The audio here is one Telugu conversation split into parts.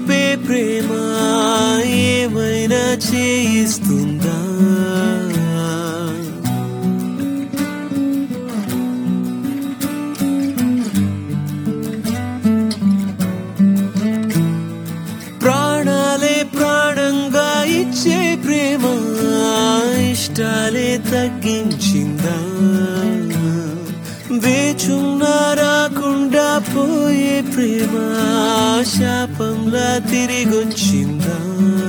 చూపే ప్రేమ ఏమైనా చేయిస్తుందా? ప్రాణాలే ప్రాణంగా ఇచ్చే ప్రేమ ఇష్టాలే తగ్గించిందా? వేచున్నా రాకుండా పోయే ప్రేమ శాపంలా తిరిగొచ్చిందా?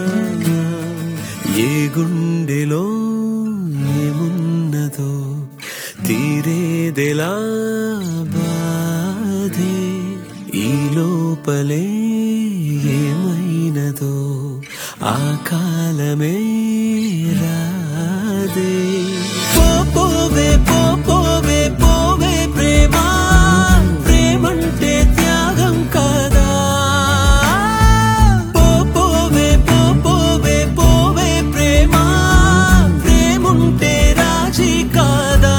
ఏ గుండెలో ఏమున్నదో తీరేదెలా బాధే, ఈ లోపలే ఏమైనదో ఆ కాలమే రాదే. పోవే పోవే పోవే ప్రేమ, ప్రేమంటే త్యాగం కాదా? పోవే పోవే పోవే ప్రేమ, ప్రేముంటే రాజీ కాదా?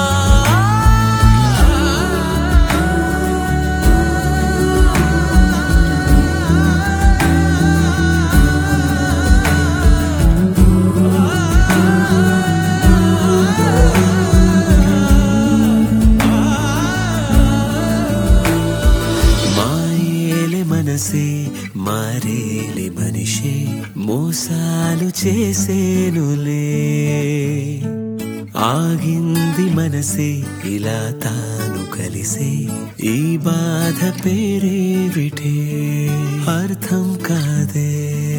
మనసే మారేలే మనిషే మోసాలు చేసేనులే, ఆగింది మనసే ఇలా తాను కలిసే, ఈ బాధ పేరేవిటే అర్థం కాదే.